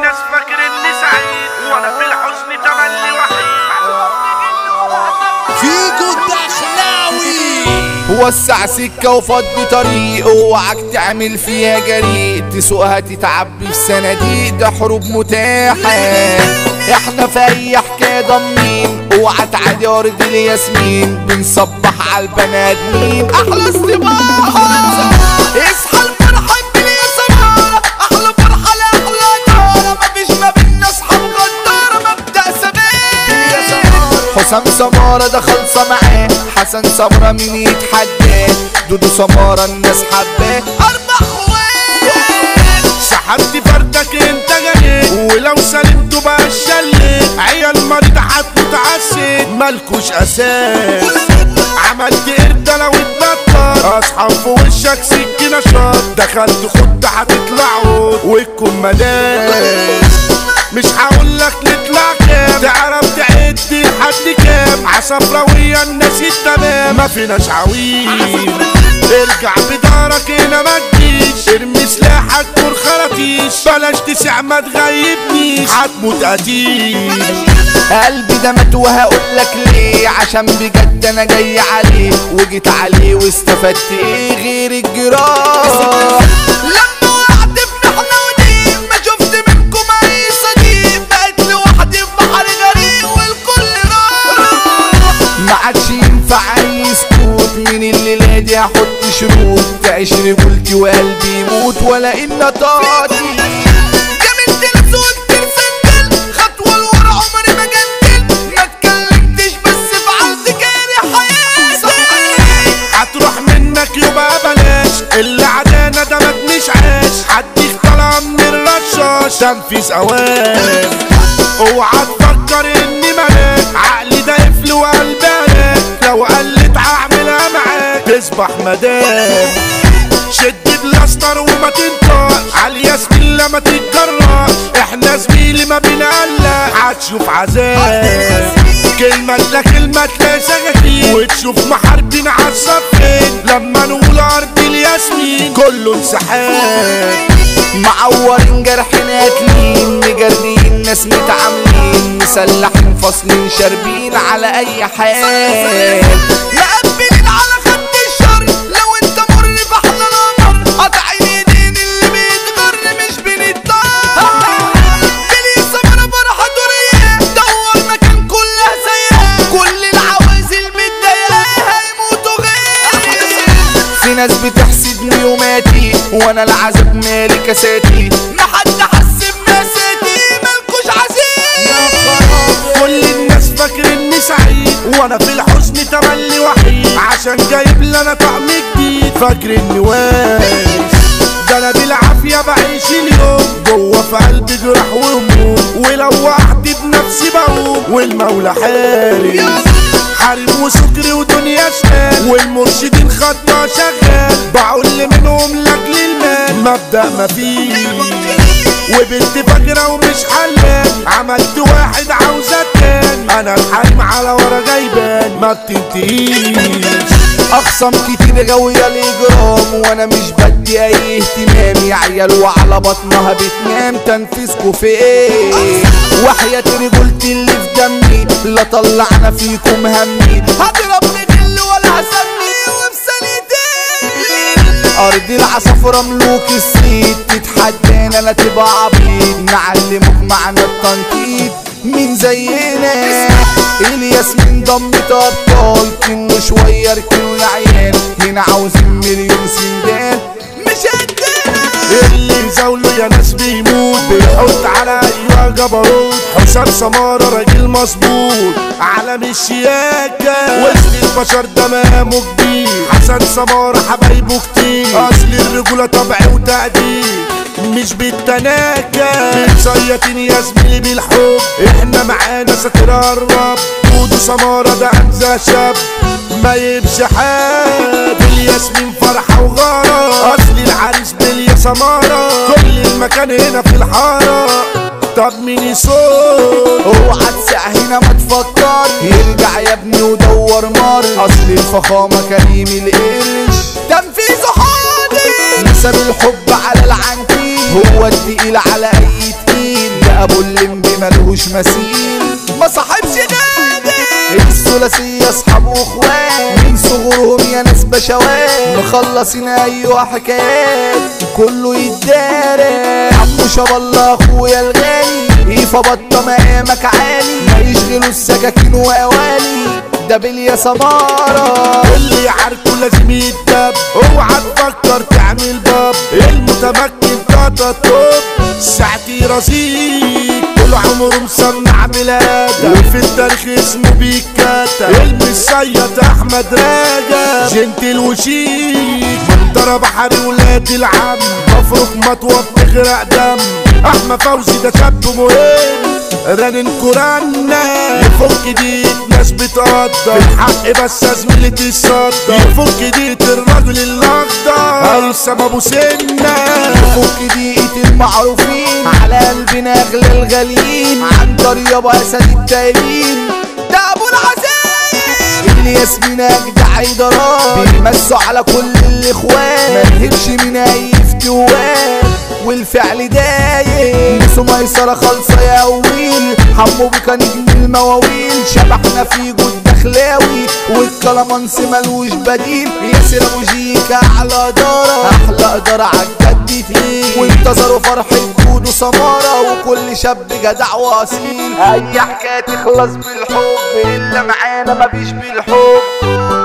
الناس فاكر اني سعيد وانا في الحزن تملي وحيد. فيجو الدخلاوي وسع سكة وفض طريق، اوعك تعمل فيها جريء، تسوقها تتعبي في صناديق، ده حروب متاحة. احنا في اي حكاية ضامنين، اوعى تعدي ارض الياسمين، بنصبح على البني ادمين احلى استباحة. اصحى الفرحة الدنيا سمارة، احلى فرحة لاحلى نارة، مفيش ما بينا اصحاب غدارة، مبدأ ثبات. حسام سمارة ده خلصة معاه، حسن سمرة مين يتحداه، دودو سمارة الناس حباه، اربع خوات. سحبت فردك انت جنيت، ولو سلمتوا بقى الشلت، عيال مريضة هتموت عالست، مالكوش اساس. عملت قردة لو اتنطر، اصحاب في وشك سكينة شط، دخلت خد هتطلعوا وتكون مداس. مش هقولك نطلع كام، تعرف تعد لحد كام، عصفراوية الناس التمام، ما فيناش عويل. ارجع بدارك هنا ما تجيش، ارمي سلاحك كور خراطيش، بلاش تسع ما تغيبنيش، هتموت قتيل. قلبي ده مات وهقولك ليه، عشان بجد انا جاي عليه، وجيت عليه واستفدت ايه غير الجراح. لما وقعت في محنة وديب، ما شفت منكم اي صديق، بقيت لوحدي في بحر غريق والكل راح. ما عادش ينفع اي سكوت، من الليلة دي هحط شروط، تعيش رجولتي وقلبي يموت ولا ان طاقتي. اللي عدانا ده ما تنشعاش، حديك طالع من الرشاش، تنفيذ اوان. اوعى تفكر اني ملاك، عقلي ده قفل وقلبي هلاك، لو قلت هعملها معاك تصبح مدام. شد بلاستر وما تنطقش، عالياسمين لما تتجرأش، احنا زميلي ما بنقلق، هتشوف عذاب. كلمة لا كلمة تلاقي سكاكين، وتشوف محاربين عالصفين، لما نقول ارض الياسمين كله انسحاب. معورين جرحين قاتلين، مجرين ناس متعاملين، مسلحين فاصلين شاربين على اي حال. مقبلين على خط الشر، لو انت مر فاحنا نمر، قطعين ايدين اللي بيتغر مش بنتطار. بلي سمرة فرحة دورية، دور مكان كلها سيئة، كل العوازل متضايقة هيموتوا غير. في ناس بتحسدني وماتي، وانا العذاب مالي كاساتي، محد حس بناساتي مالكوش عزيز. كل الناس فاكر اني سعيد، وانا في الحزن تملي وحيد، عشان جايب لنا طعم جديد، فاكر اني واقف. ده انا بالعافية بعيش اليوم، جوه في قلبي جراح وهموم، ولو وقعت بنفسي بقوم، والمولى حارب وسكري ودنيا شمال، والمرشدين خطة شغال، بعل منهم لاجل المال، مبدأ مفيش. وبنت فاكرة ومش حلال، عملت واحد عاوزة التاني، انا الحريم على ورا جايبان ما بتنتهيش. اخصم كتير غاوية الاجرام، وانا مش بدي اي اهتمام، يا عيال وعلى بطنها بتنام، تنفيذكوا في ايه؟ وحياة رجولتي اللي في دمي، لا طلعنا فيكم همي، هضربني غل ولا هسمي وفي ثانيتين. ارض العصافرة ملوك الصيد، تتحدانا لا تبقى عبيد، نعلمك معنى التنطيط مين زينا. الياسمين ضمت ابطال، كنوا شوية ركنوا العيال، هنا عاوزين مليون سندان مش قدنا. اللي يزاوله يا ناس بيموت، بيحط على ايوه جبروت، حسام سمارة راجل مظبوط، عالم الشياكة، وسط البشر دمامه كبير، حسن سمارة حبايبه كتير، اصل الرجولة طبع وتقدير مش بالتناكة، بنصيطين يا زميلي بالحب، احنا معانا ساتر الرب، دودو سمارة ده انزا شاب ما يمشي حد، الياسمين فرحة وغارة، اصل العريس باليا سمارة، كل المكان هنا في الحارة، طب مين يصوت؟ اوعى تسع هنا ما تفكر، يرجع يا ابني ودور مر، اصل الفخامة كريم القرش، تنفيذه حاضر، نسب الحب على العنتيل، هو التقيل على اي تقيل، ابو اللمبي ملهوش مثيل ما صاحبش غالي الثلاثية اصحاب واخوات من صغرهم يا ناس بشوات مخلصين ايوه حكايات كله يتدارى عمو شاب الله اخويا الغالي ايفا بطة مقامك عالي ما يشغلوا السكاكين واوالي ده باليا سمارة اللي يعاركه لازم يتدب اوعى تفكر تعمل باب المتمكن طاطا توب ساعتي رصيد طول عمره مسمع بلاده وفي التاريخ اسمه بيتكتب المسيد احمد راجب جنتل وشيك منطرة بحري ولاد العم مفروك مطوة بتغرق دم احمد فوزي ده شاب مهم رنن كورانا يفك ديت ناس بتقدر الحق بس زميلي تصدر يفك ديت الراجل الاخضر هيثم ابو سنة يفك ديت المعروفين على قلبنا اغلى الغاليين عن طريقة اسد التايبين ده ابو العزايم اللي ياسمين اجدع ادارات بيمسوا على كل الاخوان ما نهبش من اي افتوات والفعل دايم نسو ميسرة خالصة يا ويل حمو بيكا نجم المواويل شبحنا في جود دخلاوي والكلامانس ملوش بديل ياسر ابو جيكا احلى ادارة احلى ادارة عالجد تقيل وانتظروا فرحة جود وسمارة وكل شاب جدع واصيل اي حكاية تخلص بالحب الا معانا مفيش بالحب